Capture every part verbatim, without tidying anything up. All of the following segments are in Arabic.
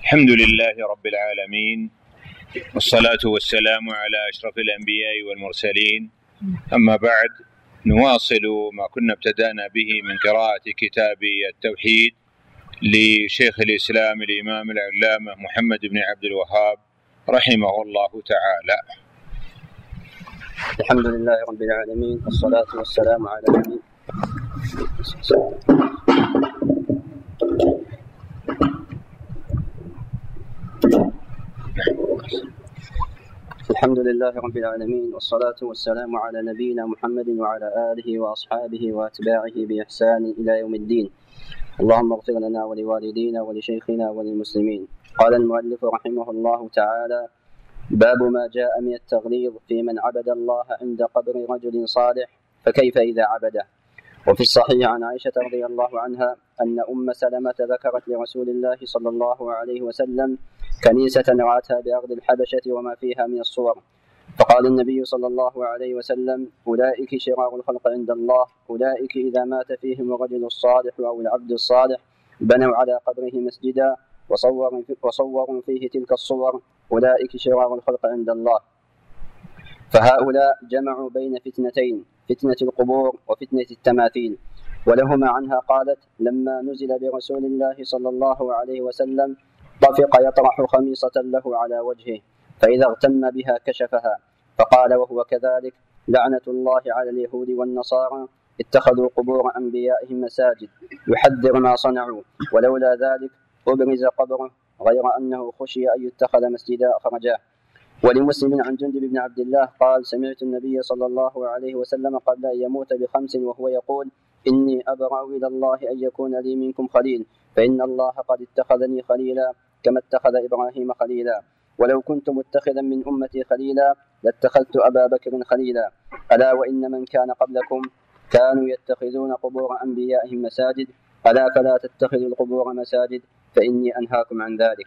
الحمد لله رب العالمين، والصلاة والسلام على أشرف الأنبياء والمرسلين. أما بعد، نواصل ما كنا ابتدأنا به من قراءة كتاب التوحيد لشيخ الإسلام الإمام العلامة محمد بن عبد الوهاب رحمه الله تعالى. الحمد لله رب العالمين، والصلاة والسلام على نبينا الحمد لله رب العالمين والصلاة والسلام على نبينا محمد وعلى آله وأصحابه وأتباعه بإحسان إلى يوم الدين. اللهم اغفر لنا ولوالدينا ولشيخنا وللمسلمين. قال المؤلف رحمه الله تعالى: باب ما جاء من التغليظ في من عبد الله عند قبر رجل صالح فكيف إذا عبده. وفي الصحيح عن عائشة رضي الله عنها أن أم سلمة ذكرت لرسول الله صلى الله عليه وسلم كنيسة رأتها بأرض الحبشة وما فيها من الصور، فقال النبي صلى الله عليه وسلم: أولئك شرار الخلق عند الله، أولئك إذا مات فيهم الرجل الصالح أو العبد الصالح بنوا على قبره مسجدا وصوروا فيه تلك الصور، أولئك شرار الخلق عند الله. فهؤلاء جمعوا بين فتنتين، فتنة القبور وفتنة التماثيل. ولهما عنها قالت: لما نزل برسول الله صلى الله عليه وسلم طفق يطرح خميصة له على وجهه، فإذا اغتم بها كشفها، فقال وهو كذلك: لعنة الله على اليهود والنصارى اتخذوا قبور أنبيائهم مساجد، يحذر ما صنعوا، ولولا ذلك أبرز قبره، غير أنه خشي أن يتخذ مسجدا أخرجاه. ولمسلم عن جندب بن عبد الله قال: سمعت النبي صلى الله عليه وسلم قبل أن يموت بخمس وهو يقول: إني أبرأ إلى الله أن يكون لي منكم خليل، فإن الله قد اتخذني خليلا كما اتخذ إبراهيم خليلا، ولو كنت متخذا من أمتي خليلا لاتخذت أبا بكر خليلا، ألا وإن من كان قبلكم كانوا يتخذون قبور أنبيائهم مساجد، ألا فلا تتخذوا القبور مساجد فإني أنهاكم عن ذلك.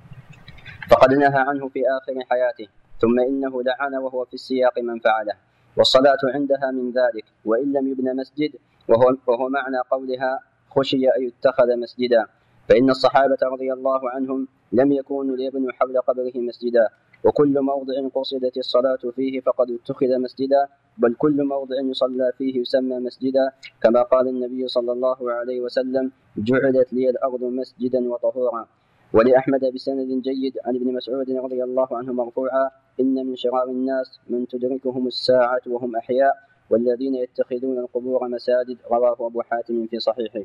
فقد نهى عنه في آخر حياته، ثم إنه لعن وهو في السياق من فعله، والصلاة عندها من ذلك، وإن لم يبن مسجد، وهو, وهو معنى قولها خشي أن يتخذ مسجدا، فإن الصحابة رضي الله عنهم لم يكونوا ليبنوا حول قبره مسجدا، وكل موضع قصدت الصلاة فيه فقد اتخذ مسجدا، بل كل موضع يصلى فيه يسمى مسجدا، كما قال النبي صلى الله عليه وسلم: جعلت لي الأرض مسجدا وطهورا. ولأحمد بسند جيد عن ابن مسعود رضي الله عنه مرفوعا: إن من شرار الناس من تدركهم الساعة وهم أحياء، والذين يتخذون القبور مساجد. رواه أبو حاتم في صحيحه.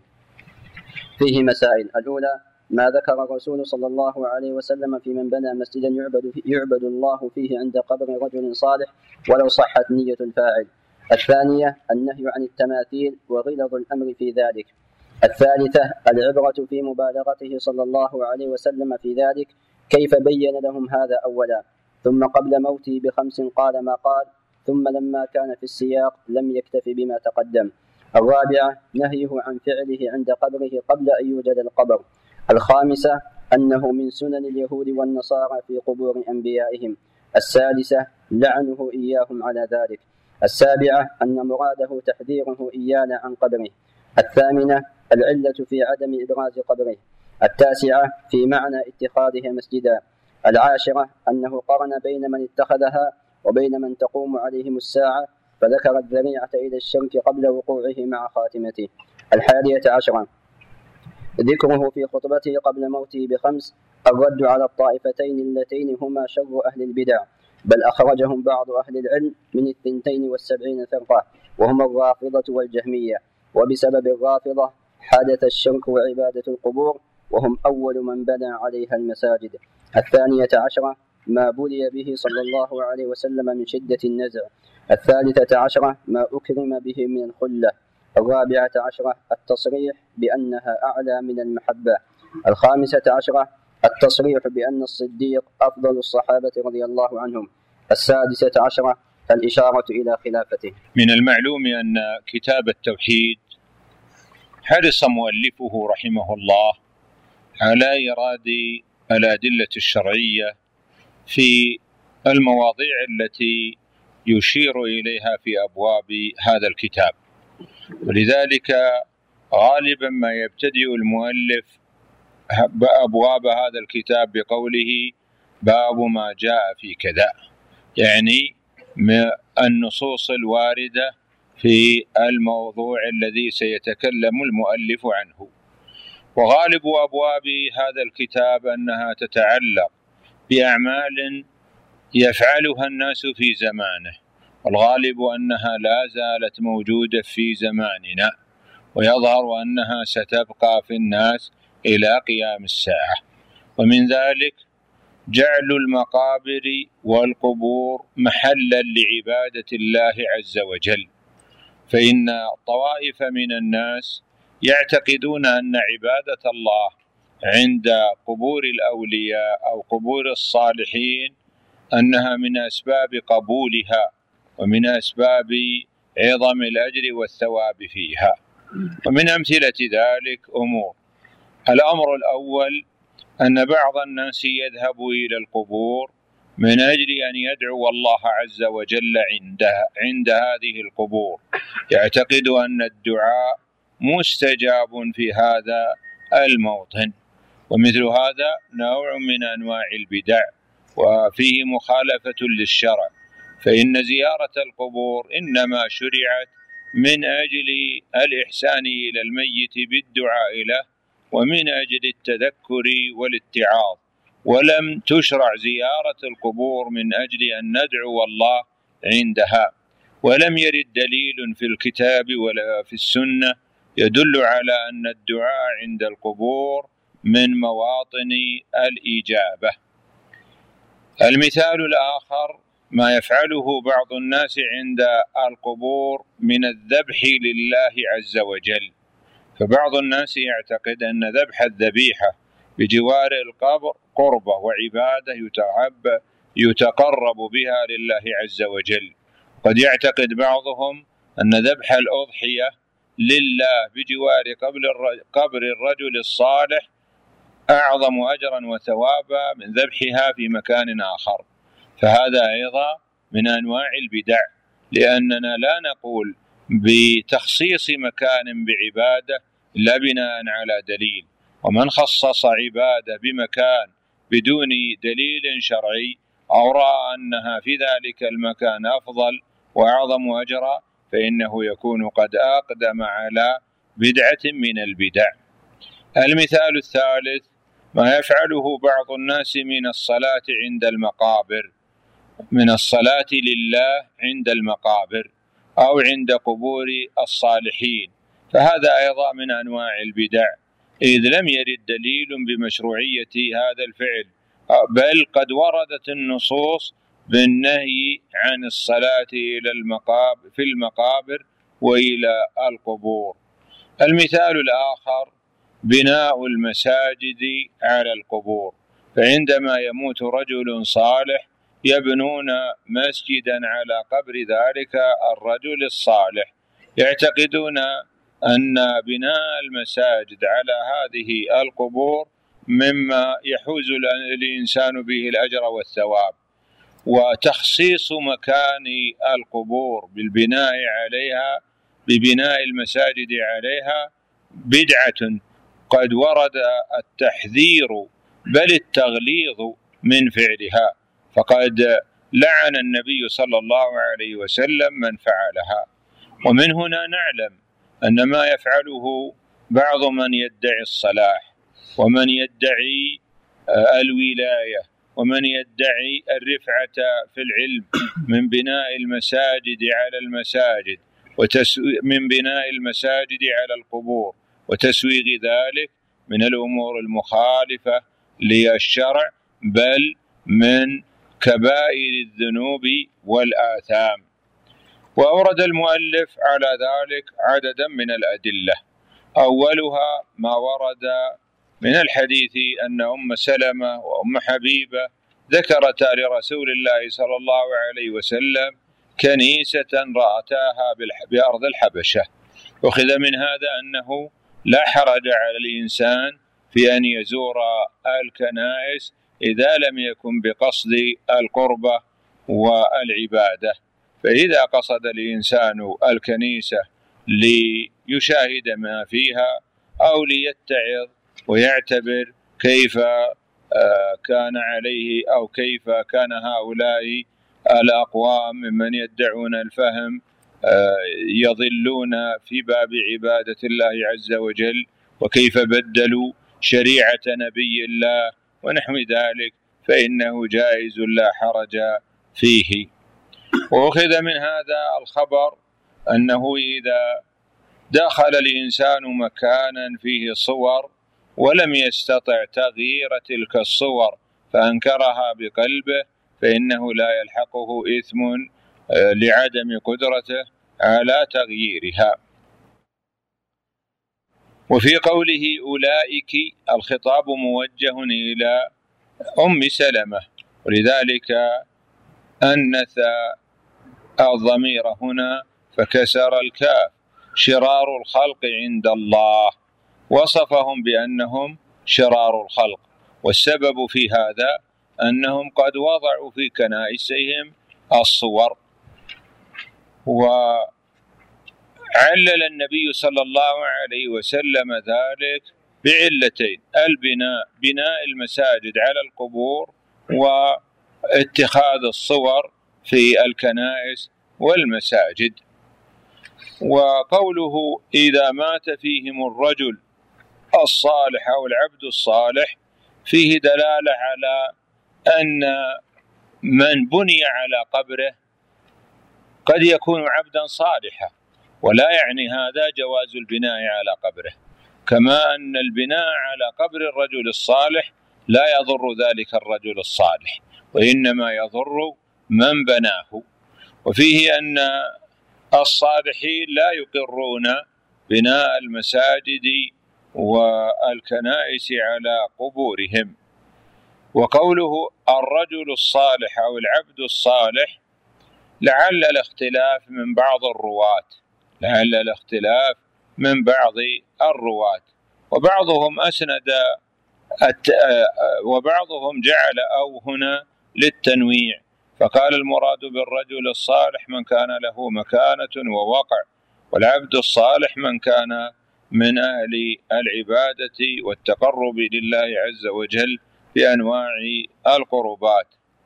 فيه مسائل: الأولى ما ذكر الرسول صلى الله عليه وسلم في من بنى مسجدا يعبد, فيه يعبد الله فيه عند قبر رجل صالح ولو صحت نية الفاعل. الثانية النهي عن التماثيل وغلظ الأمر في ذلك. الثالثة العبرة في مبالغته صلى الله عليه وسلم في ذلك، كيف بين لهم هذا أولا، ثم قبل موته بخمس قال ما قال، ثم لما كان في السياق لم يكتف بما تقدم. الرابعة نهيه عن فعله عند قبره قبل أن يوجد القبر. الخامسة أنه من سنن اليهود والنصارى في قبور أنبيائهم. السادسة لعنه إياهم على ذلك. السابعة أن مراده تحذيره إيانا عن قبره. الثامنة العلة في عدم إبراز قبره. التاسعة في معنى اتخاذها مسجدا. العاشرة أنه قرن بين من اتخذها وبين من تقوم عليهم الساعة، فذكر الذريعة إلى الشرك قبل وقوعه مع خاتمته. الحادية عشرة ذكره في خطبته قبل موته بخمس الرد على الطائفتين اللتين هما شر أهل البدع، بل أخرجهم بعض أهل العلم من الثنتين والسبعين فرقة، وهم الرافضة والجهمية، وبسبب الرافضة حدث الشرك وعبادة القبور، وهم أول من بنى عليها المساجد. الثانية عشرة ما بلي به صلى الله عليه وسلم من شدة النزع. الثالثة عشرة ما أكرم به من الخلة. الرابعة عشرة التصريح بأنها أعلى من المحبة. الخامسة عشرة التصريح بأن الصديق أفضل الصحابة رضي الله عنهم. السادسة عشرة الإشارة إلى خلافته. من المعلوم أن كتاب التوحيد حرص مؤلفه رحمه الله على إيراد الأدلة الشرعية في المواضيع التي يشير إليها في أبواب هذا الكتاب، ولذلك غالبا ما يبتدئ المؤلف أبواب هذا الكتاب بقوله باب ما جاء في كذا، يعني النصوص الواردة في الموضوع الذي سيتكلم المؤلف عنه. وغالب أبواب هذا الكتاب أنها تتعلق بأعمال يفعلها الناس في زمانه، والغالب أنها لا زالت موجودة في زماننا، ويظهر أنها ستبقى في الناس إلى قيام الساعة. ومن ذلك جعل المقابر والقبور محلا لعبادة الله عز وجل، فإن طوائف من الناس يعتقدون أن عبادة الله عند قبور الأولياء أو قبور الصالحين أنها من أسباب قبولها ومن أسباب عظم الأجر والثواب فيها. ومن أمثلة ذلك أمور: الأمر الأول أن بعض الناس يذهب إلى القبور من أجل أن يدعو الله عز وجل عندها عند هذه القبور، يعتقد أن الدعاء مستجاب في هذا الموطن. ومثل هذا نوع من أنواع البدع وفيه مخالفة للشرع، فإن زيارة القبور إنما شرعت من أجل الإحسان إلى الميت بالدعاء له ومن أجل التذكر والاتعاظ، ولم تشرع زيارة القبور من أجل أن ندعو الله عندها. ولم يرد دليل في الكتاب ولا في السنة يدل على أن الدعاء عند القبور من مواطن الإجابة. المثال الآخر ما يفعله بعض الناس عند القبور من الذبح لله عز وجل، فبعض الناس يعتقد أن ذبح الذبيحة بجوار القبر قربة وعبادة يتقرب بها لله عز وجل. قد يعتقد بعضهم أن ذبح الأضحية لله بجوار قبر الرجل الصالح أعظم أجرا وثوابا من ذبحها في مكان آخر، فهذا أيضا من أنواع البدع، لأننا لا نقول بتخصيص مكان بعبادة إلا بناء على دليل، ومن خصص عبادة بمكان بدون دليل شرعي أو رأى أنها في ذلك المكان أفضل وأعظم أجرا فإنه يكون قد أقدم على بدعة من البدع. المثال الثالث ما يفعله بعض الناس من الصلاة عند المقابر، من الصلاة لله عند المقابر أو عند قبور الصالحين، فهذا أيضا من أنواع البدع، إذ لم يرد دليل بمشروعية هذا الفعل، بل قد وردت النصوص بالنهي عن الصلاة إلى المقابر في المقابر وإلى القبور. المثال الآخر بناء المساجد على القبور، فعندما يموت رجل صالح يبنون مسجدا على قبر ذلك الرجل الصالح، يعتقدون أن بناء المساجد على هذه القبور مما يحوز الإنسان به الأجر والثواب، وتخصيص مكان القبور بالبناء عليها ببناء المساجد عليها بدعة قد ورد التحذير بل التغليظ من فعلها، فقد لعن النبي صلى الله عليه وسلم من فعلها. ومن هنا نعلم أن ما يفعله بعض من يدعي الصلاح ومن يدعي الولاية ومن يدعي الرفعة في العلم من بناء المساجد على المساجد ومن بناء المساجد على القبور وتسويغ ذلك من الأمور المخالفة للشرع، بل من كبائر الذنوب والآثام. وأورد المؤلف على ذلك عددا من الأدلة، أولها ما ورد من الحديث أن أم سلمة وأم حبيبة ذكرتا لرسول الله صلى الله عليه وسلم كنيسة رأتاها بأرض الحبشة، أخذ من هذا أنه لا حرج على الإنسان في أن يزور الكنائس إذا لم يكن بقصد القربة والعبادة، فإذا قصد الإنسان الكنيسة ليشاهد ما فيها أو ليتعظ ويعتبر كيف كان عليه أو كيف كان هؤلاء الأقوام ممن يدعون الفهم يضلون في باب عبادة الله عز وجل، وكيف بدلوا شريعة نبي الله ونحو ذلك، فإنه جائز لا حرج فيه. وأخذ من هذا الخبر أنه إذا دخل الإنسان مكانا فيه صور ولم يستطع تغيير تلك الصور فأنكرها بقلبه فإنه لا يلحقه إثم لعدم قدرته على تغييرها. وفي قوله أولئك الخطاب موجه إلى أم سلمة، ولذلك أنث الضمير هنا فكسر الكاف. شرار الخلق عند الله، وصفهم بأنهم شرار الخلق، والسبب في هذا أنهم قد وضعوا في كنائسهم الصور. وعلل النبي صلى الله عليه وسلم ذلك بعلتين: البناء، بناء المساجد على القبور، واتخاذ الصور في الكنائس والمساجد. وقوله إذا مات فيهم الرجل الصالح أو العبد الصالح فيه دلالة على أن من بني على قبره قد يكون عبدا صالحا، ولا يعني هذا جواز البناء على قبره، كما أن البناء على قبر الرجل الصالح لا يضر ذلك الرجل الصالح، وإنما يضر من بناه. وفيه أن الصالحين لا يقرون بناء المساجد والكنائس على قبورهم. وقوله الرجل الصالح أو العبد الصالح لعل الاختلاف من بعض الرواة لعل الاختلاف من بعض الرواة وبعضهم أسند وبعضهم جعل أو هنا للتنويع، فقال المراد بالرجل الصالح من كان له مكانة ووقع، والعبد الصالح من كان من أهل العبادة والتقرب لله عز وجل بأنواع القربات.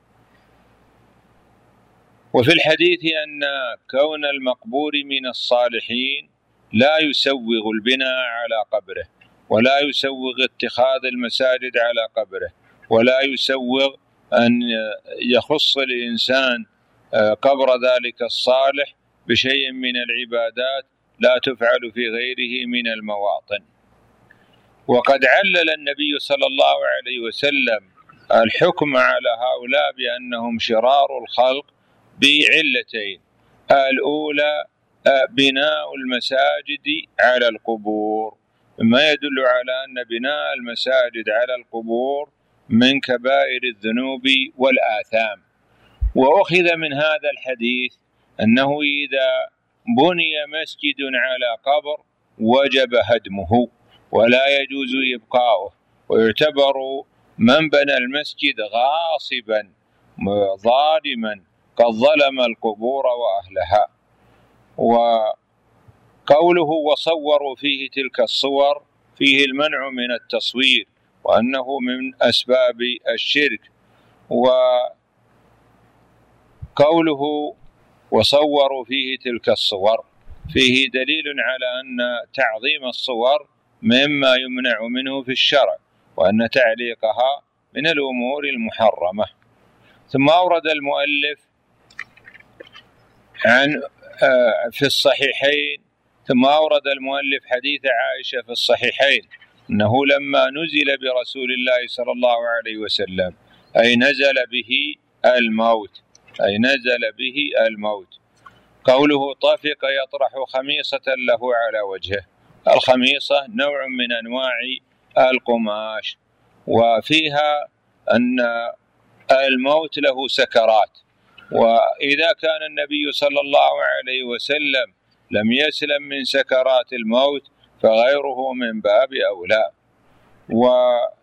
وفي الحديث أن كون المقبور من الصالحين لا يسوغ البناء على قبره، ولا يسوغ اتخاذ المساجد على قبره، ولا يسوغ أن يخص الإنسان قبر ذلك الصالح بشيء من العبادات لا تفعل في غيره من المواطن. وقد علل النبي صلى الله عليه وسلم الحكم على هؤلاء بأنهم شرار الخلق بعلتين: الأولى بناء المساجد على القبور، مما يدل على أن بناء المساجد على القبور من كبائر الذنوب والآثام. وأخذ من هذا الحديث أنه إذا بني مسجد على قبر وجب هدمه ولا يجوز إبقاؤه، ويعتبر من بنى المسجد غاصبا ظالما قد ظلم القبور وأهلها. وقوله وصوروا فيه تلك الصور فيه المنع من التصوير، وأنه من أسباب الشرك. وقوله وصوروا فيه تلك الصور فيه دليل على أن تعظيم الصور مما يمنع منه في الشرع، وأن تعليقها من الأمور المحرمة. ثم أورد المؤلف عن في الصحيحين ثم أورد المؤلف حديث عائشة في الصحيحين أنه لما نزل برسول الله صلى الله عليه وسلم أي نزل به الموت أي نزل به الموت قوله طفق يطرح خميصة له على وجهه. الخميصة نوع من أنواع القماش، وفيها أن الموت له سكرات، وإذا كان النبي صلى الله عليه وسلم لم يسلم من سكرات الموت فغيره من باب أولى. وفي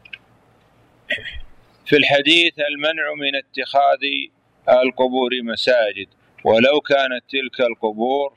الحديث المنع من اتخاذ القبور مساجد ولو كانت تلك القبور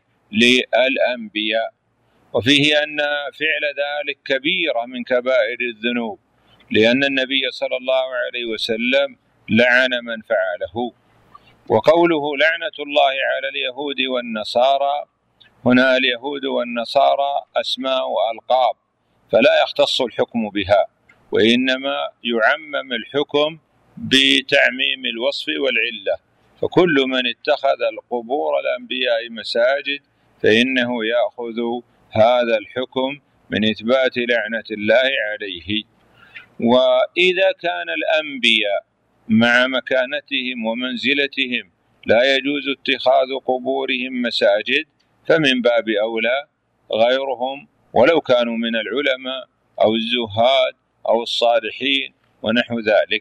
للأنبياء، وفيه أن فعل ذلك كبيرة من كبائر الذنوب، لأن النبي صلى الله عليه وسلم لعن من فعله. وقوله لعنة الله على اليهود والنصارى، هنا اليهود والنصارى أسماء وألقاب، فلا يختص الحكم بها، وإنما يعمم الحكم بتعميم الوصف والعلة. فكل من اتخذ القبور الأنبياء مساجد فإنه يأخذ هذا الحكم من إثبات لعنة الله عليه. وإذا كان الأنبياء مع مكانتهم ومنزلتهم لا يجوز اتخاذ قبورهم مساجد، فمن باب أولى غيرهم ولو كانوا من العلماء أو الزهاد أو الصالحين ونحو ذلك.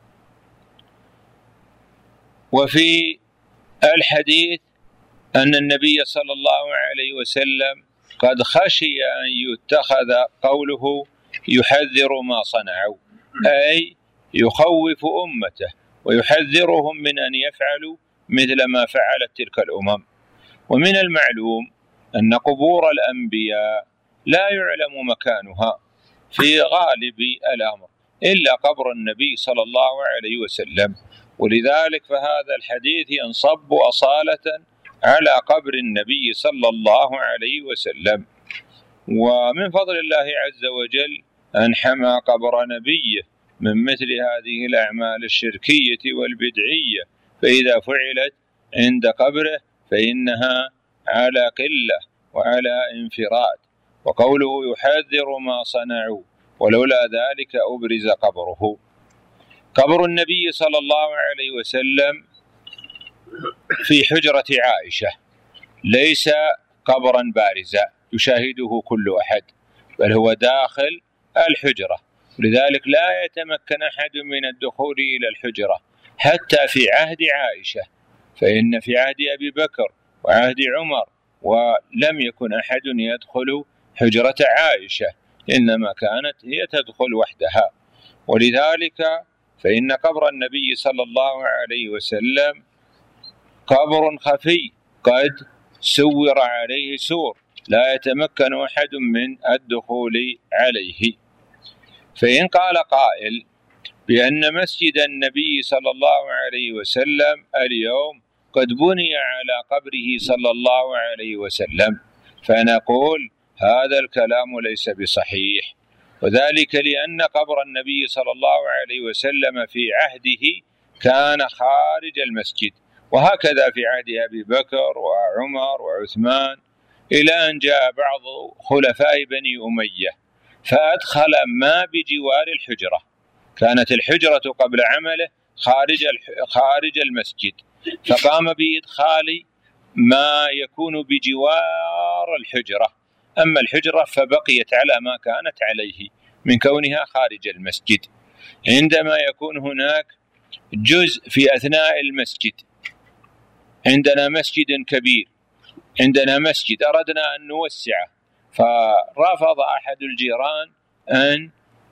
وفي الحديث أن النبي صلى الله عليه وسلم قد خشي أن يتخذ قوله يحذر ما صنعوا، أي يخوف أمته ويحذرهم من أن يفعلوا مثل ما فعلت تلك الأمم. ومن المعلوم أن قبور الأنبياء لا يعلم مكانها في غالب الأمر إلا قبر النبي صلى الله عليه وسلم، ولذلك فهذا الحديث ينصب أصالة على قبر النبي صلى الله عليه وسلم. ومن فضل الله عز وجل أن حمى قبر نبيه من مثل هذه الأعمال الشركية والبدعية، فإذا فعلت عند قبره فإنها على قلة وعلى انفراد. وقوله يحذر ما صنعوا ولولا ذلك أبرز قبره. قبر النبي صلى الله عليه وسلم في حجرة عائشة ليس قبرا بارزا يشاهده كل أحد، بل هو داخل الحجرة، لذلك لا يتمكن أحد من الدخول إلى الحجرة حتى في عهد عائشة، فإن في عهد أبي بكر وعهد عمر ولم يكن أحد يدخل حجرة عائشة، إنما كانت هي تدخل وحدها. ولذلك فإن قبر النبي صلى الله عليه وسلم قبر خفي قد سور عليه سور لا يتمكن أحد من الدخول عليه. فإن قال قائل بأن مسجد النبي صلى الله عليه وسلم اليوم قد بني على قبره صلى الله عليه وسلم، فنقول هذا الكلام ليس بصحيح، وذلك لأن قبر النبي صلى الله عليه وسلم في عهده كان خارج المسجد، وهكذا في عهد أبي بكر وعمر وعثمان، إلى أن جاء بعض خلفاء بني أمية فأدخل ما بجوار الحجرة. كانت الحجرة قبل عمله خارج خارج المسجد، فقام بإدخال ما يكون بجوار الحجرة، أما الحجرة فبقيت على ما كانت عليه من كونها خارج المسجد. عندما يكون هناك جزء في أثناء المسجد، عندنا مسجد كبير، عندنا مسجد أردنا أن نوسعه، فرفض أحد الجيران أن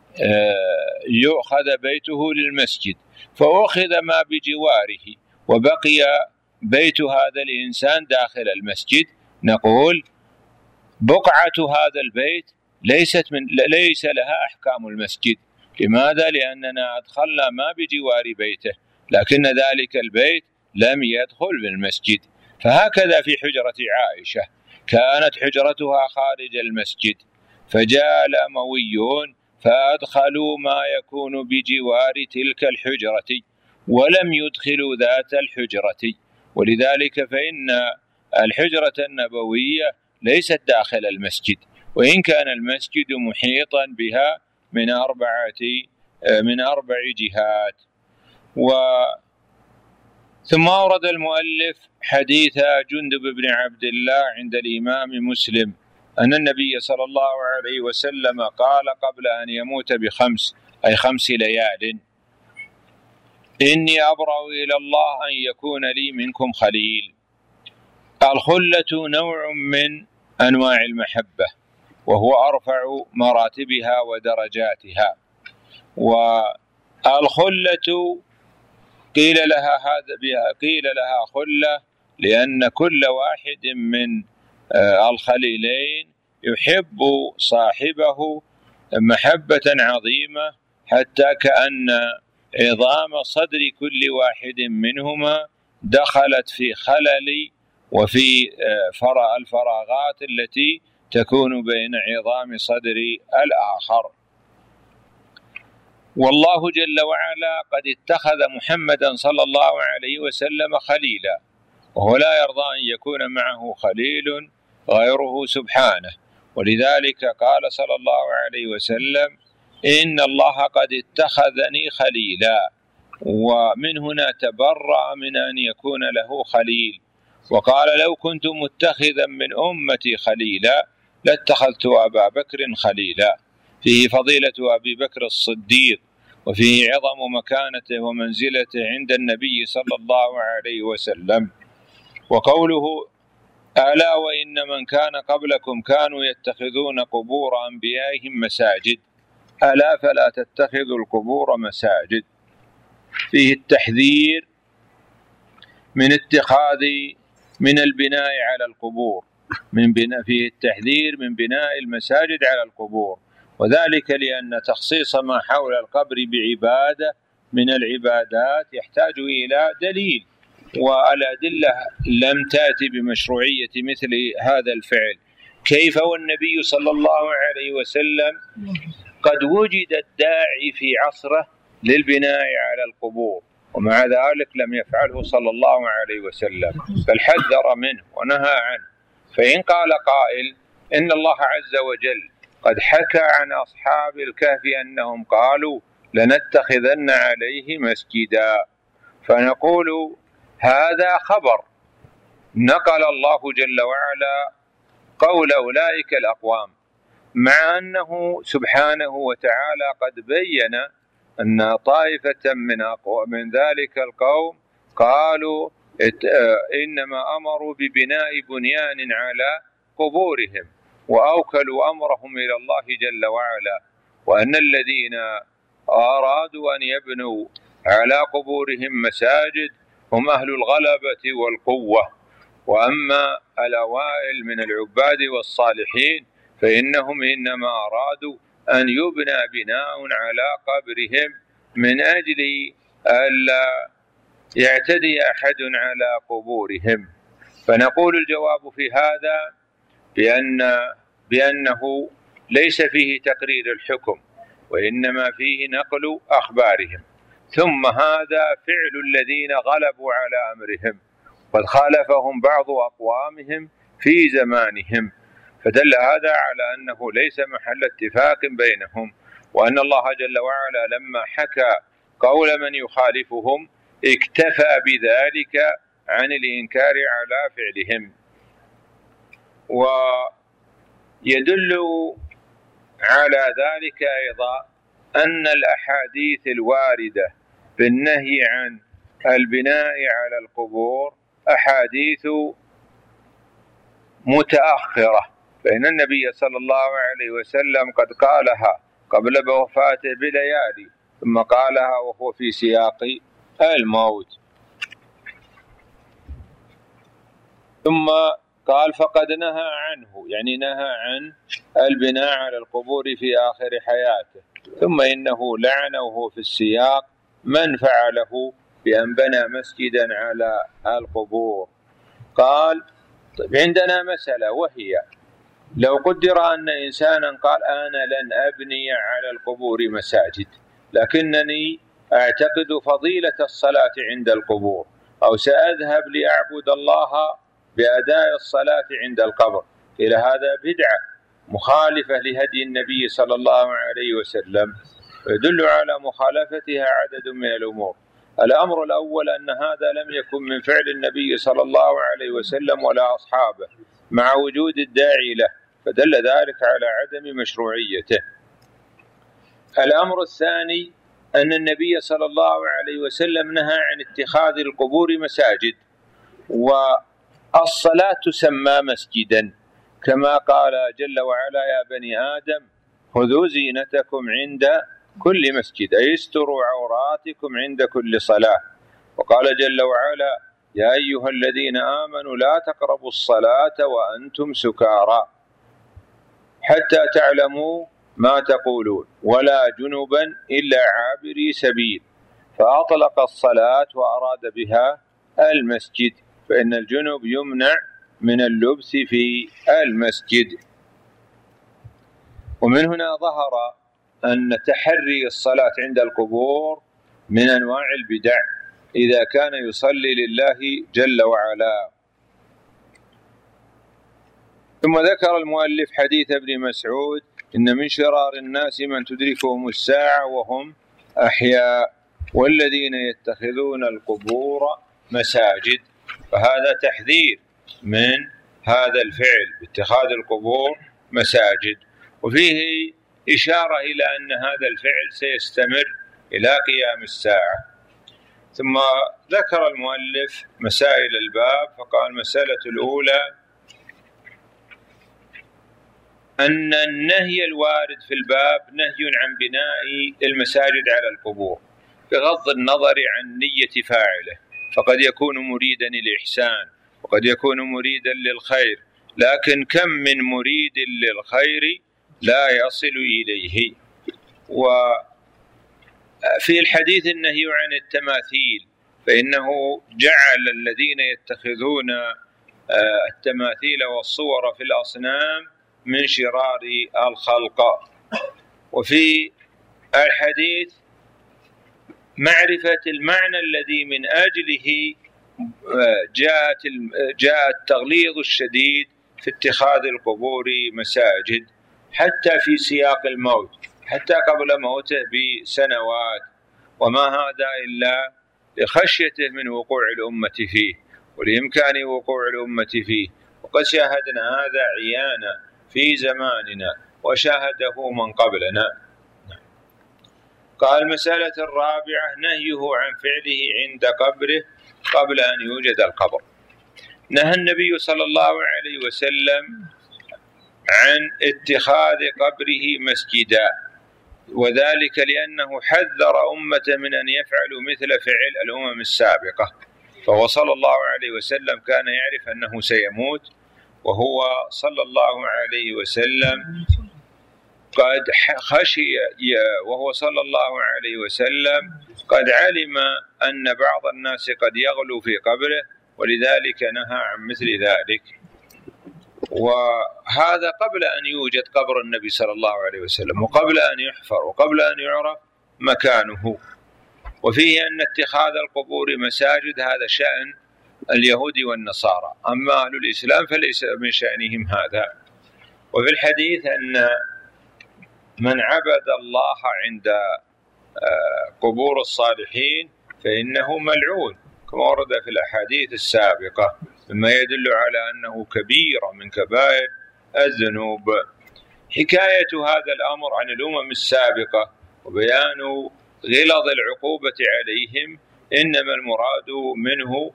يؤخذ بيته للمسجد، فأخذ ما بجواره وبقي بيت هذا الإنسان داخل المسجد، نقول بقعة هذا البيت ليست من ليس لها أحكام المسجد. لماذا؟ لأننا أدخلنا ما بجوار بيته، لكن ذلك البيت لم يدخل بالمسجد. فهكذا في حجرة عائشة كانت حجرتها خارج المسجد، فجاء الأمويون فأدخلوا ما يكون بجوار تلك الحجرة ولم يدخلوا ذات الحجرة، ولذلك فإن الحجرة النبوية ليست داخل المسجد، وإن كان المسجد محيطا بها من أربعة من أربع جهات. و ثم أورد المؤلف حديث جندب بن عبد الله عند الإمام مسلم أن النبي صلى الله عليه وسلم قال قبل أن يموت بخمس أي خمس ليال: إني أبرأ إلى الله أن يكون لي منكم خليل. الخلة نوع من أنواع المحبة، وهو أرفع مراتبها ودرجاتها. والخلة قيل لها هذا بها قيل لها خلة لأن كل واحد من الخليلين يحب صاحبه محبة عظيمة حتى كأن عظام صدر كل واحد منهما دخلت في خلل وفي الفراغات التي تكون بين عظام صدر الآخر. والله جل وعلا قد اتخذ محمدا صلى الله عليه وسلم خليلا، وهو لا يرضى أن يكون معه خليل غيره سبحانه، ولذلك قال صلى الله عليه وسلم: إن الله قد اتخذني خليلا، ومن هنا تبرأ من أن يكون له خليل، وقال: لو كنت متخذا من أمتي خليلا لاتخذت أبا بكر خليلا. فيه فضيلة أبي بكر الصديق، وفيه عظم مكانته ومنزلته عند النبي صلى الله عليه وسلم. وقوله: ألا وإن من كان قبلكم كانوا يتخذون قبور أنبيائهم مساجد، ألا فلا تتخذوا القبور مساجد. فيه التحذير من اتخاذ من البناء على القبور، من بناء فيه التحذير من بناء المساجد على القبور، وذلك لأن تخصيص ما حول القبر بعبادة من العبادات يحتاج إلى دليل، والأدلة لم تأتي بمشروعية مثل هذا الفعل. كيف والنبي صلى الله عليه وسلم قد وجد الداعي في عصره للبناء على القبور، ومع ذلك لم يفعله صلى الله عليه وسلم، بل حذر منه ونهى عنه. فإن قال قائل إن الله عز وجل قد حكى عن أصحاب الكهف أنهم قالوا: لنتخذن عليه مسجدا، فنقول: هذا خبر نقل الله جل وعلا قول أولئك الأقوام، مع أنه سبحانه وتعالى قد بين أن طائفة من أقوى من ذلك القوم قالوا إنما أمروا ببناء بنيان على قبورهم، وأوكلوا أمرهم إلى الله جل وعلا، وأن الذين أرادوا أن يبنوا على قبورهم مساجد هم أهل الغلبة والقوة. وأما الأوائل من العباد والصالحين فإنهم إنما أرادوا أن يبنى بناء على قبرهم من أجل ألا يعتدي أحد على قبورهم. فنقول الجواب في هذا بأن بأنه ليس فيه تقرير الحكم، وإنما فيه نقل أخبارهم. ثم هذا فعل الذين غلبوا على أمرهم، قد خالفهم بعض أقوامهم في زمانهم، فدل هذا على أنه ليس محل اتفاق بينهم، وأن الله جل وعلا لما حكى قول من يخالفهم اكتفى بذلك عن الإنكار على فعلهم. ويدل على ذلك أيضا أن الأحاديث الواردة بالنهي عن البناء على القبور أحاديث متأخرة، فإن النبي صلى الله عليه وسلم قد قالها قبل وفاته بليالي، ثم قالها وهو في سياق الموت، ثم قال فقد نهى عنه، يعني نهى عن البناء على القبور في آخر حياته، ثم إنه لعن وهو في السياق من فعله بأن بنى مسجدا على القبور. قال: طيب عندنا مسألة، وهي لو قدر أن إنسانا قال: أنا لن أبني على القبور مساجد، لكنني أعتقد فضيلة الصلاة عند القبور، أو سأذهب لأعبد الله بأداء الصلاة عند القبر، إلى هذا بدعة مخالفة لهدي النبي صلى الله عليه وسلم، يدل على مخالفتها عدد من الأمور. الأمر الأول أن هذا لم يكن من فعل النبي صلى الله عليه وسلم ولا أصحابه مع وجود الداعي له، فدل ذلك على عدم مشروعيته. الأمر الثاني أن النبي صلى الله عليه وسلم نهى عن اتخاذ القبور مساجد، والصلاة تسمى مسجدا، كما قال جل وعلا: يا بني آدم خذوا زينتكم عند كل مسجد، أي استروا عوراتكم عند كل صلاة. وقال جل وعلا: يا أيها الذين آمنوا لا تقربوا الصلاة وأنتم سكارى حتى تعلموا ما تقولون ولا جنبا إلا عابري سبيل، فأطلق الصلاة وأراد بها المسجد، فإن الجنب يمنع من اللبس في المسجد. ومن هنا ظهر أن تحري الصلاة عند القبور من أنواع البدع إذا كان يصلي لله جل وعلا. ثم ذكر المؤلف حديث ابن مسعود: إن من شرار الناس من تدركهم الساعة وهم أحياء والذين يتخذون القبور مساجد. فهذا تحذير من هذا الفعل باتخاذ القبور مساجد، وفيه إشارة إلى أن هذا الفعل سيستمر إلى قيام الساعة. ثم ذكر المؤلف مسائل الباب، فقال: المسألة الأولى أن النهي الوارد في الباب نهي عن بناء المساجد على القبور بغض النظر عن نية فاعله، فقد يكون مريدا للإحسان وقد يكون مريدا للخير، لكن كم من مريد للخير لا يصل إليه. وفي الحديث النهي عن التماثيل، فإنه جعل الذين يتخذون التماثيل والصور في الأصنام من شرار الخلق. وفي الحديث معرفة المعنى الذي من أجله جاءت جاء التغليظ الشديد في اتخاذ القبور مساجد، حتى في سياق الموت، حتى قبل موته بسنوات، وما هذا إلا لخشيته من وقوع الأمة فيه ولإمكان وقوع الأمة فيه. وقد شاهدنا هذا عيانا في زماننا وشاهده من قبلنا. قال: المسألة الرابعة نهيه عن فعله عند قبره قبل أن يوجد القبر. نهى النبي صلى الله عليه وسلم عن اتخاذ قبره مسجدا، وذلك لأنه حذر أمة من أن يفعلوا مثل فعل الأمم السابقة. فهو صلى الله عليه وسلم كان يعرف أنه سيموت، وهو صلى الله عليه وسلم قد خشي وهو صلى الله عليه وسلم قد علم أن بعض الناس قد يغلو في قبره، ولذلك نهى عن مثل ذلك. وهذا قبل أن يوجد قبر النبي صلى الله عليه وسلم، وقبل أن يحفر، وقبل أن يعرف مكانه. وفيه أن اتخاذ القبور مساجد هذا شأن اليهود والنصارى، أما أهل الإسلام فليس من شأنهم هذا. وفي الحديث أن من عبد الله عند قبور الصالحين فإنه ملعون، كما ورد في الأحاديث السابقة، مما يدل على أنه كبيرة من كبائر الذنوب. حكاية هذا الأمر عن الأمم السابقة وبيان غلظ العقوبة عليهم إنما المراد منه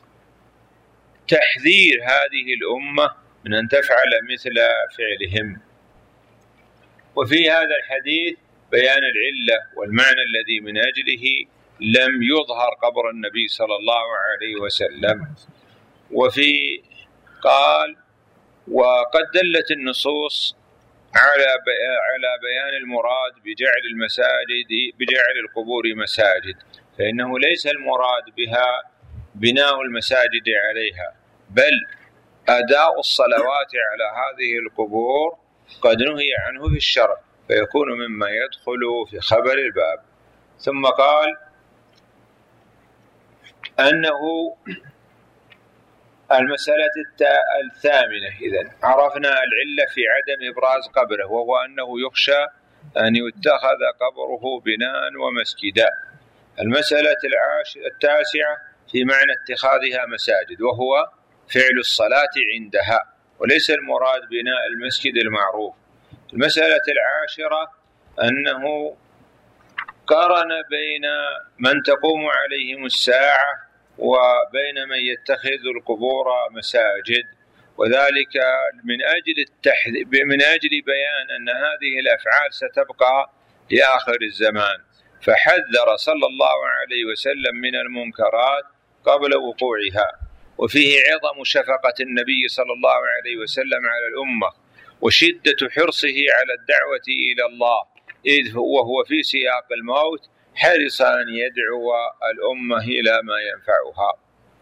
تحذير هذه الأمة من أن تفعل مثل فعلهم. وفي هذا الحديث بيان العلة والمعنى الذي من أجله لم يظهر قبر النبي صلى الله عليه وسلم. وفي قال: وقد دلت النصوص على على بيان المراد بجعل المساجد بجعل القبور مساجد، فإنه ليس المراد بها بناء المساجد عليها، بل أداء الصلوات على هذه القبور قد نهي عنه في الشرع، فيكون مما يدخل في خبر الباب. ثم قال أنه المسألة الثامنة: إذن عرفنا العلة في عدم إبراز قبره، وهو أنه يخشى أن يتخذ قبره بناء ومسجدا. المسألة التاسعة في معنى اتخاذها مساجد، وهو فعل الصلاة عندها، وليس المراد بناء المسجد المعروف. المسألة العاشرة أنه قارن بين من تقوم عليهم الساعة وبين من يتخذ القبور مساجد، وذلك من أجل التحذير من أجل بيان أن هذه الأفعال ستبقى لآخر الزمان، فحذر صلى الله عليه وسلم من المنكرات قبل وقوعها. وفيه عظم شفقة النبي صلى الله عليه وسلم على الأمة، وشدة حرصه على الدعوة إلى الله، إذ وهو في سياق الموت حرص أن يدعو الأمة إلى ما ينفعها.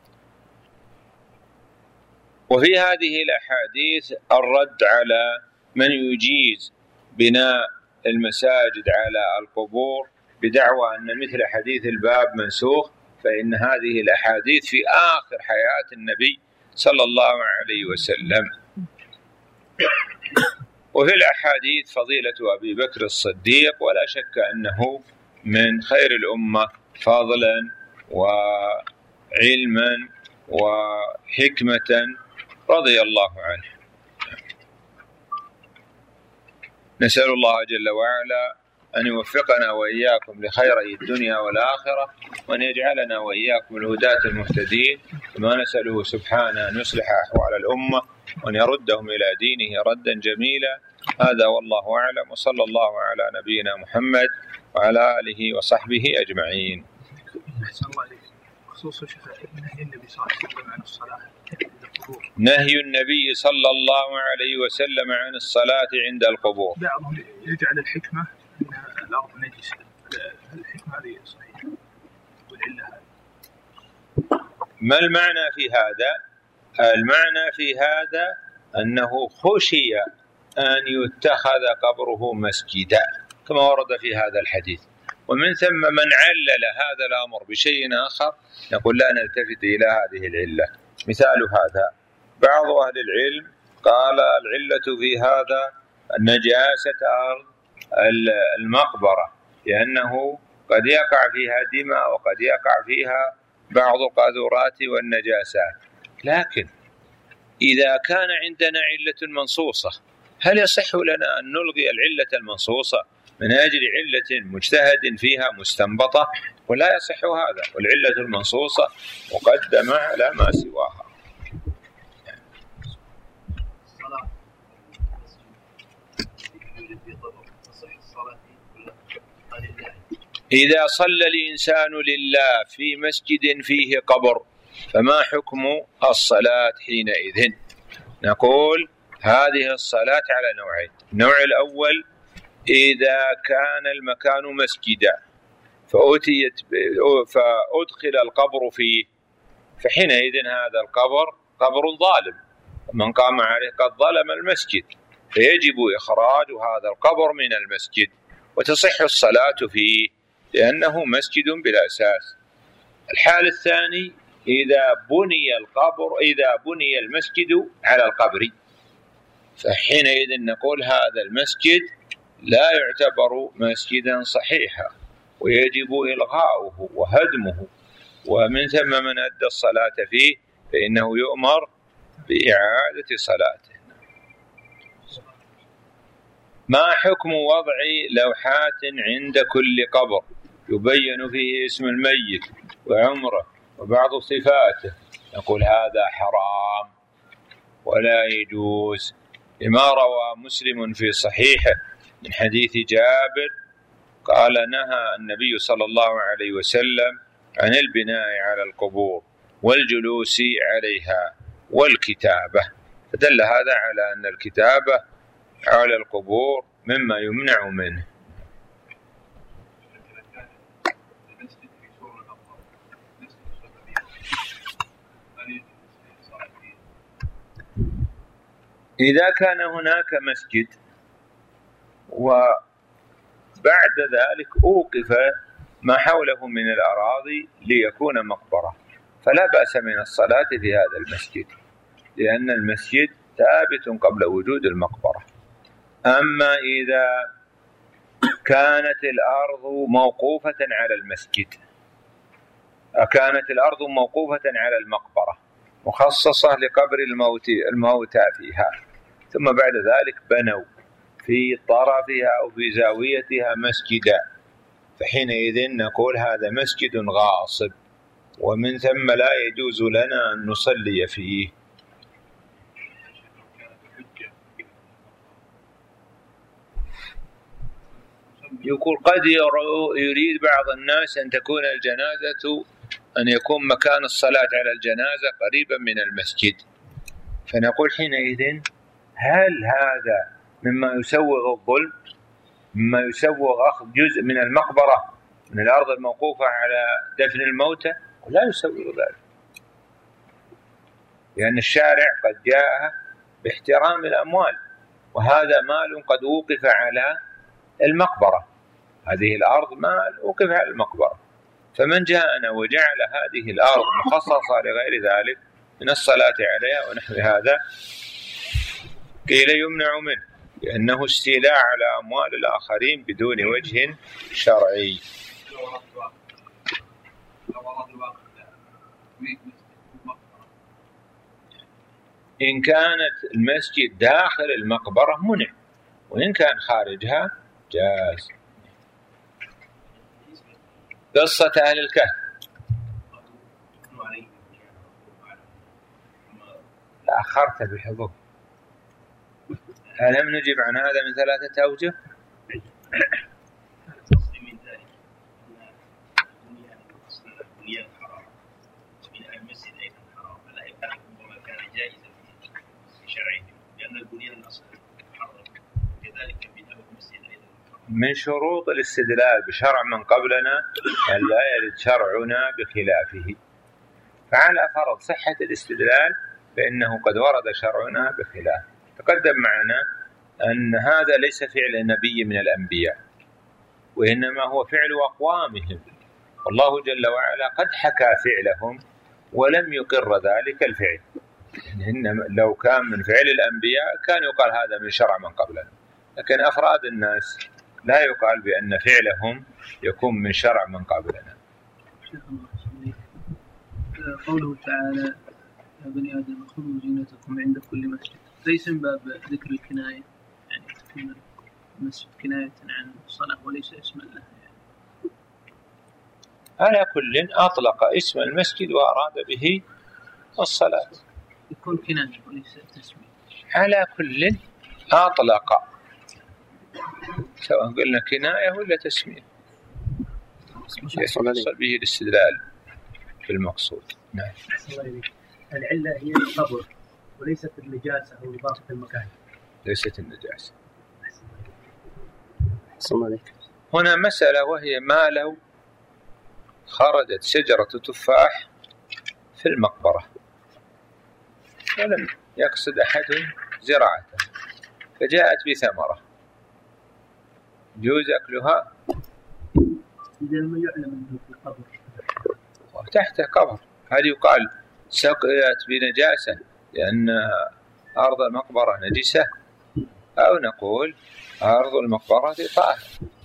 وفي هذه الأحاديث الرد على من يجيز بناء المساجد على القبور بدعوى أن مثل حديث الباب منسوخ، فإن هذه الأحاديث في آخر حياة النبي صلى الله عليه وسلم. وفي الأحاديث فضيلة أبي بكر الصديق، ولا شك أنه من خير الأمة فضلا وعلما وحكمة رضي الله عنه. نسأل الله جل وعلا أن يوفقنا وإياكم لخيري الدنيا والآخرة، وأن يجعلنا وإياكم الهداة المهتدين، كما نسأله سبحانه أن يصلح أحوال الأمة وأن يردهم إلى دينه ردا جميلا. هذا والله أعلم، وصلى الله على نبينا محمد وعلى آله وصحبه أجمعين. خصوصا نهي النبي صلى الله عليه وسلم عن الصلاة نهي النبي صلى الله عليه وسلم عن الصلاة عند القبور. بعضهم يجعل الحكمة أن الأرض نجسة، الحكمة هذه صحيحة والعلة هذه. ما المعنى في هذا؟ المعنى في هذا أنه خشي أن يتخذ قبره مسجدا كما ورد في هذا الحديث، ومن ثم من علل هذا الأمر بشيء آخر نقول لا نلتفت إلى هذه العلة. مثال هذا بعض أهل العلم قال العلة في هذا نجاسة أرض المقبرة، لأنه قد يقع فيها دماء وقد يقع فيها بعض القاذورات والنجاسات. لكن إذا كان عندنا علة منصوصة هل يصح لنا أن نلغي العلة المنصوصة من أجل علة مجتهد فيها مستنبطة؟ ولا يصح هذا، والعلة المنصوصة مقدمة على ما سواها. إذا صلى الإنسان لله في مسجد فيه قبر فما حكم الصلاة حينئذ؟ نقول هذه الصلاة على نوعين. النوع الأول إذا كان المكان مسجدا فأتيت فأدخل القبر فيه، فحينئذ هذا القبر قبر ظالم، من قام عليه قد ظلم المسجد، فيجب إخراج هذا القبر من المسجد وتصح الصلاة فيه لأنه مسجد بلا أساس. الحال الثاني إذا بني القبر إذا بني المسجد على القبر، فحينئذ نقول هذا المسجد لا يعتبر مسجدا صحيحا ويجب إلغاؤه وهدمه، ومن ثم من أدى الصلاة فيه فإنه يؤمر بإعادة صلاته. ما حكم وضع لوحات عند كل قبر يبين فيه اسم الميت وعمره وبعض صفاته؟ نقول هذا حرام ولا يجوز، لما روى مسلم في صحيحه من حديث جابر قال نهى النبي صلى الله عليه وسلم عن البناء على القبور والجلوس عليها والكتابة، فدل هذا على أن الكتابة على القبور مما يمنع منه. إذا كان هناك مسجد وبعد ذلك أوقف ما حوله من الأراضي ليكون مقبرة فلا بأس من الصلاة في هذا المسجد، لأن المسجد ثابت قبل وجود المقبرة. أما إذا كانت الأرض موقوفة على المسجد كانت الأرض موقوفة على المقبرة مخصصة لقبر الموت الموتى فيها، ثم بعد ذلك بنوا في طرفها أو في زاويتها مسجدا، فحينئذ نقول هذا مسجد غاصب، ومن ثم لا يجوز لنا أن نصلي فيه. يقول قد يريد بعض الناس أن تكون الجنازة أن يكون مكان الصلاة على الجنازة قريبا من المسجد، فنقول حينئذ هل هذا مما يسوغ الظلم، مما يسوغ أخذ جزء من المقبرة من الأرض الموقوفة على دفن الموتى؟ لا يسوغ ذلك، لأن الشارع قد جاء باحترام الأموال، وهذا مال قد وقف على المقبرة، هذه الأرض مال وقف على المقبرة، فمن جاءنا وجعل هذه الأرض مخصصة لغير ذلك من الصلاة عليها ونحو هذا قيل يمنع منه، لأنه استيلاء على أموال الآخرين بدون وجه شرعي. إن كانت المسجد داخل المقبرة منع، وإن كان خارجها جاز. قصة أهل الكهف تأخرت بالحضور، ألم نجب عن هذا من ثلاثة أوجه؟ من شروط الاستدلال بشرع من قبلنا أن لا يرد شرعنا بخلافه، فعلى فرض صحة الاستدلال فإنه قد ورد شرعنا بخلافه. تقدم معنا أن هذا ليس فعل نبي من الأنبياء، وإنما هو فعل أقوامهم، والله جل وعلا قد حكى فعلهم ولم يقر ذلك الفعل. إنما لو كان من فعل الأنبياء كان يقال هذا من شرع من قبلنا، لكن أفراد الناس لا يقال بأن فعلهم يكون من شرع من قبلنا. قوله تعالى يا بني آدم خذوا زينتكم عند كل مسجد، ليس من باب ذكر الكناية، يعني تكون المسجد كناية عن الصلاة وليس اسما لها يعني. على كل أطلق اسم المسجد وأراد به الصلاة، يكون كناية وليس تسمية. على كل أطلق، سواء قلنا كناية ولا تسمية، يحصل به الاستدلال في المقصود. نعم. العلة هي القبر وليست النجاسة أو إضافة المكان. ليست النجاسة. هنا مسألة، وهي ما لو خرجت شجرة تفاح في المقبرة ولم يقصد أحد زراعته فجاءت بثمرة، يجوز أكلها؟ إذا ما يعلم أنه في القبر وتحت قبر، هل يقال سقيت بنجاسة لأن أرض المقبرة نجسة، أو نقول أرض المقبرة طاهرة؟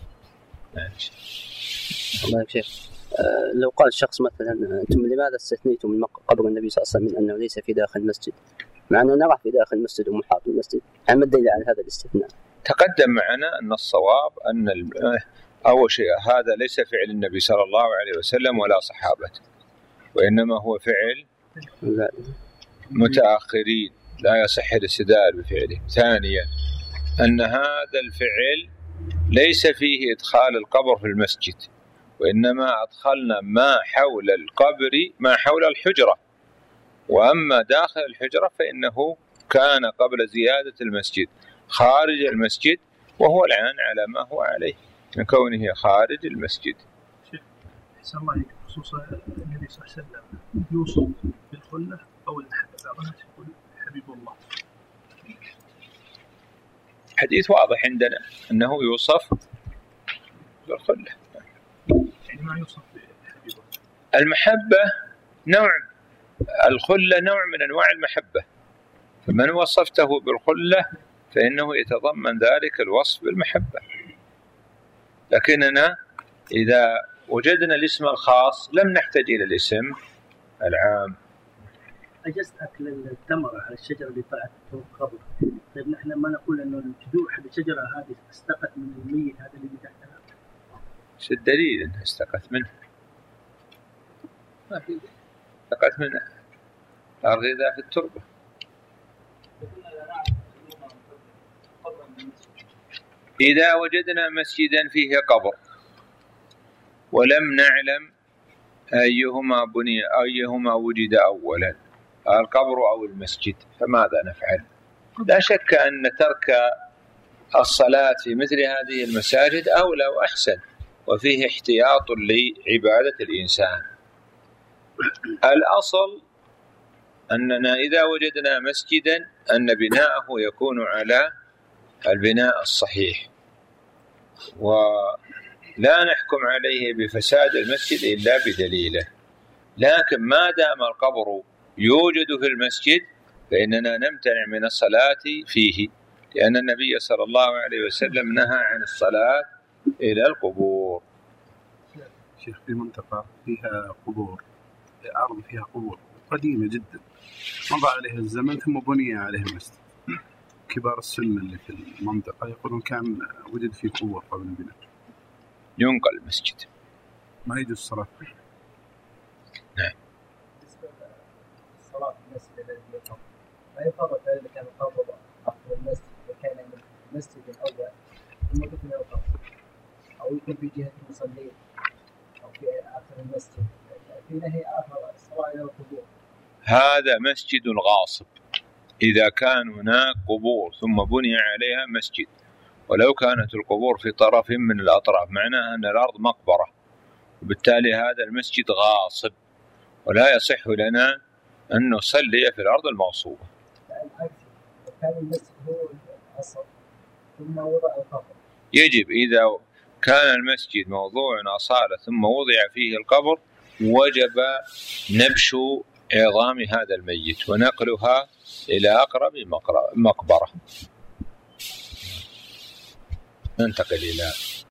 الله يكفيك. أه لو قال الشخص مثلا أنتم لماذا استثنيتم من قبر النبي صلى الله عليه وسلم من أنه ليس في داخل المسجد، مع أنه نرى في داخل المسجد ومحاط المسجد، ما الدليل على هذا الاستثناء؟ تقدم معنا أن الصواب أن أول شيء هذا ليس فعل النبي صلى الله عليه وسلم ولا صحابته، وإنما هو فعل متأخرين لا يصح الاستدلال بفعله. ثانيا أن هذا الفعل ليس فيه إدخال القبر في المسجد، وإنما أدخلنا ما حول القبر ما حول الحجرة، وأما داخل الحجرة فإنه كان قبل زيادة المسجد خارج المسجد، وهو الآن على ما هو عليه من كونه خارج المسجد. أحسن الله عليك. خصوصا النبي صلى الله عليه وسلم يوصف بالخلة أو المحبة، بعض الناس يقول حبيب الله. حديث واضح عندنا أنه يوصف بالخلة، يعني ما يوصف بحبيب الله. المحبة نوع، الخلة نوع من أنواع المحبة، فمن وصفته بالخلة فإنه يتضمن ذلك الوصف بالمحبة. لكننا إذا وجدنا الاسم الخاص لم نحتاج إلى الاسم العام. أجزت أكل التمرة على الشجرة اللي طلعت في القبر، طيب نحن ما نقول إنه الجذوع حق الشجرة هذه استقت من الميت هذا اللي تحتها؟ شو الدليل أنها استقت منه؟ ما في، استقت من الأرض إذا في التربة. إذا وجدنا مسجدا فيه قبر ولم نعلم أيهما بني أيهما وجد أولا، القبر أو المسجد، فماذا نفعل؟ لا شك أن ترك الصلاة في مثل هذه المساجد أولى وأحسن، وفيه احتياط لعبادة الإنسان. الأصل أننا إذا وجدنا مسجدا أن بناءه يكون على البناء الصحيح، ولا نحكم عليه بفساد المسجد إلا بدليله. لكن ما دام القبر يوجد في المسجد فإننا نمتنع من الصلاة فيه، لأن النبي صلى الله عليه وسلم نهى عن الصلاة إلى القبور. شيخ، في منطقة فيها قبور، أرض فيها قبور قديمة جدا مضى عليها الزمن ثم بني عليها مسجد، كبار السن اللي في المنطقة يقولون كان وجد فيه قبور قبل البناء، ينقل المسجد، ما يجوز الصلاة فيه. نعم. الصلاة في المسجد الذي يقام ما يفرق إذا كان القبر أقرب المسجد وكان من المسجد الأول ثم دفن القبر، أو يكون في جهة المصلين أو في آخر المسجد، في نهي آخر الصلاة إلى القبور. هذا مسجد غاصب إذا كان هناك قبور ثم بني عليها مسجد، ولو كانت القبور في طرف من الأطراف معناها أن الأرض مقبرة، وبالتالي هذا المسجد غاصب ولا يصح لنا أن نصلي في الأرض المغصوبة. كان المسجد هو الأصل ثم وضع القبر، يجب إذا كان المسجد موضوع أصالة ثم وضع فيه القبر وجب نبش عظام هذا الميت ونقلها إلى أقرب مقبرة. ننتقل إلى